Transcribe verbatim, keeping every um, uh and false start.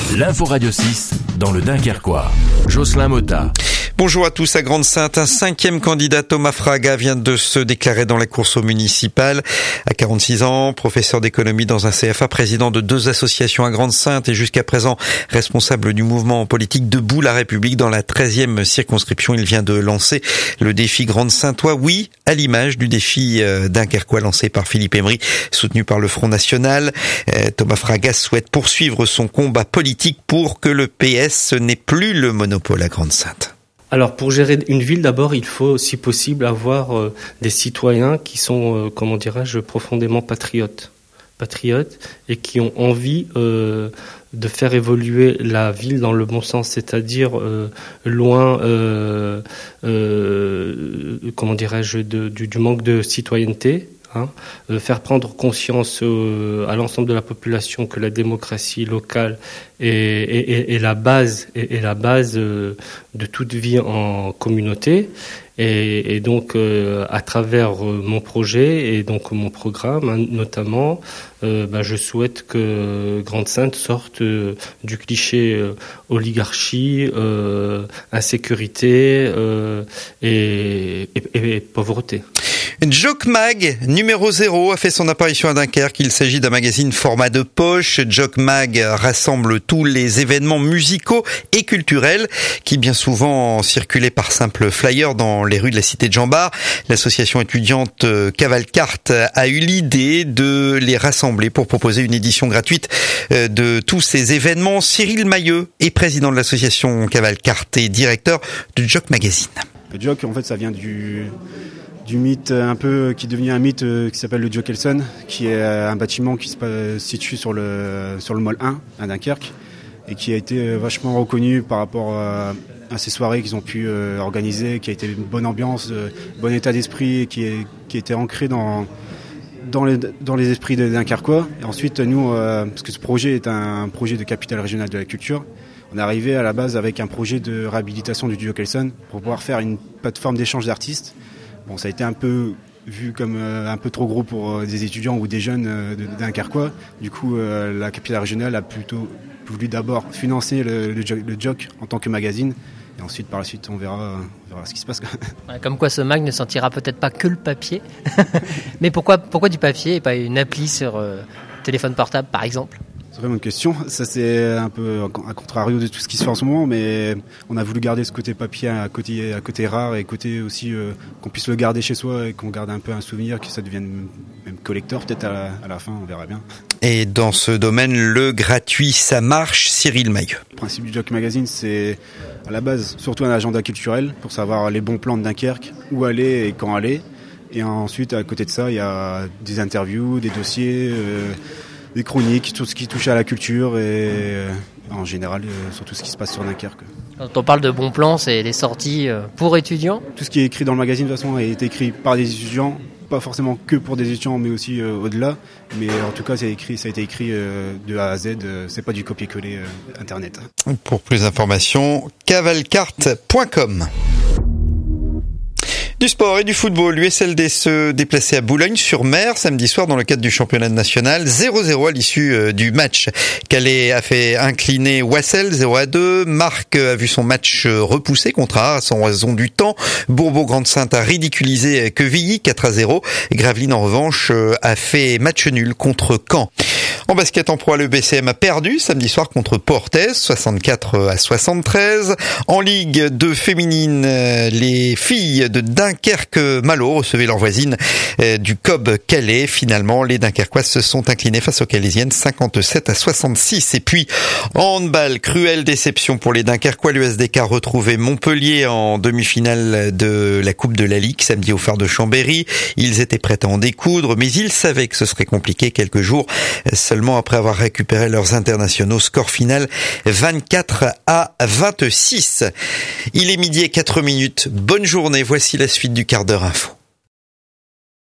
L'info Radio six dans le Dunkerquois. Jocelyn Motta. Bonjour à tous. À Grande-Synthe, un cinquième candidat, Thomas Fraga, vient de se déclarer dans la course aux municipales. À quarante-six ans, professeur d'économie dans un C F A, président de deux associations à Grande-Synthe et jusqu'à présent responsable du mouvement politique Debout la République dans la treizième circonscription. Il vient de lancer le défi Grande-Synthois, oui, à l'image du défi Dunkerquois lancé par Philippe Emery, soutenu par le Front National. Thomas Fraga souhaite poursuivre son combat politique pour que le P S n'ait plus le monopole à Grande-Synthe. Alors pour gérer une ville, d'abord, il faut, si possible, avoir euh, des citoyens qui sont, euh, comment dirais-je, profondément patriotes, patriotes et qui ont envie euh, de faire évoluer la ville dans le bon sens, c'est-à-dire euh, loin, euh, euh, comment dirais-je, de, du, du manque de citoyenneté. Hein, euh, faire prendre conscience euh, à l'ensemble de la population que la démocratie locale est, est, est, est la base, est, est la base euh, de toute vie en communauté. Et, et donc, euh, à travers euh, mon projet et donc mon programme, hein, notamment, euh, bah, je souhaite que Grande-Synthe sorte euh, du cliché euh, oligarchie, euh, insécurité euh, et, et, et pauvreté. Joke Mag numéro zéro a fait son apparition à Dunkerque. Il s'agit d'un magazine format de poche. Joke Mag rassemble tous les événements musicaux et culturels qui bien souvent circulaient par simple flyer dans les rues de la cité de Jean Bart. L'association étudiante Cavalcarte a eu l'idée de les rassembler pour proposer une édition gratuite de tous ces événements. Cyril Mailleux est président de l'association Cavalcarte et directeur de Joke Magazine. Le Joke, en fait, ça vient du... du mythe un peu qui est devenu un mythe qui s'appelle le Joke Elson, qui est un bâtiment qui se situe sur le sur le Mall un à Dunkerque et qui a été vachement reconnu par rapport à, à ces soirées qu'ils ont pu organiser, qui a été une bonne ambiance, bon état d'esprit, et qui est qui a été ancré dans dans les dans les esprits des Dunkerquois. Et ensuite nous, parce que ce projet est un projet de capitale régionale de la culture, on est arrivé à la base avec un projet de réhabilitation du Joke Elson pour pouvoir faire une plateforme d'échange d'artistes. Bon, ça a été un peu vu comme euh, un peu trop gros pour euh, des étudiants ou des jeunes euh, de, de Dunkerquois. Du coup, euh, la capitale régionale a plutôt voulu d'abord financer le, le, le Joke en tant que magazine. Et ensuite, par la suite, on verra, euh, on verra ce qui se passe. Ouais, comme quoi, ce mag ne sentira peut-être pas que le papier. Mais pourquoi, pourquoi du papier et pas une appli sur euh, téléphone portable, par exemple ? C'est vraiment une question. Ça, c'est un peu à contrario de tout ce qui se fait en ce moment, mais on a voulu garder ce côté papier à côté, à côté rare et côté aussi euh, qu'on puisse le garder chez soi et qu'on garde un peu un souvenir, que ça devienne même collector peut-être à la, à la fin, on verra bien. Et dans ce domaine, le gratuit, ça marche. Cyril Mailleux. Le principe du Joke Magazine, c'est à la base surtout un agenda culturel pour savoir les bons plans de Dunkerque, où aller et quand aller. Et ensuite, à côté de ça, il y a des interviews, des dossiers... Euh, des chroniques, tout ce qui touche à la culture et euh, en général euh, sur tout ce qui se passe sur Dunkerque. Quand on parle de bons plans, c'est les sorties pour étudiants ? Tout ce qui est écrit dans le magazine de toute façon est écrit par des étudiants, pas forcément que pour des étudiants mais aussi euh, au-delà, mais en tout cas c'est écrit, ça a été écrit euh, de A à Z, euh, c'est pas du copier-coller euh, internet. Pour plus d'informations, cavalcarte point com. Du sport et du football, l'U S L D se déplaçait à Boulogne-sur-Mer samedi soir dans le cadre du championnat national. zéro zéro à l'issue du match. Calais a fait incliner Wassel zéro à deux. Marc a vu son match repoussé contre Arras en raison du temps. Bourbeau-Grande-Synthe a ridiculisé Quevilly quatre à zéro. Gravelines en revanche a fait match nul contre Caen. En basket en pro, le B C M a perdu samedi soir contre Portez, soixante-quatre à soixante-treize. En Ligue deux féminine, les filles de Dunkerque-Malo recevaient leurs voisines du C O B Calais. Finalement, les Dunkerquoises se sont inclinées face aux Calaisiennes, cinquante-sept à soixante-six. Et puis, en handball, cruelle déception pour les Dunkerquois. L'U S D K retrouvait Montpellier en demi-finale de la Coupe de la Ligue samedi au phare de Chambéry. Ils étaient prêts à en découdre, mais ils savaient que ce serait compliqué quelques jours seulement après avoir récupéré leurs internationaux. Score final vingt-quatre à vingt-six. Il est midi et quatre minutes. Bonne journée. Voici la suite du quart d'heure info.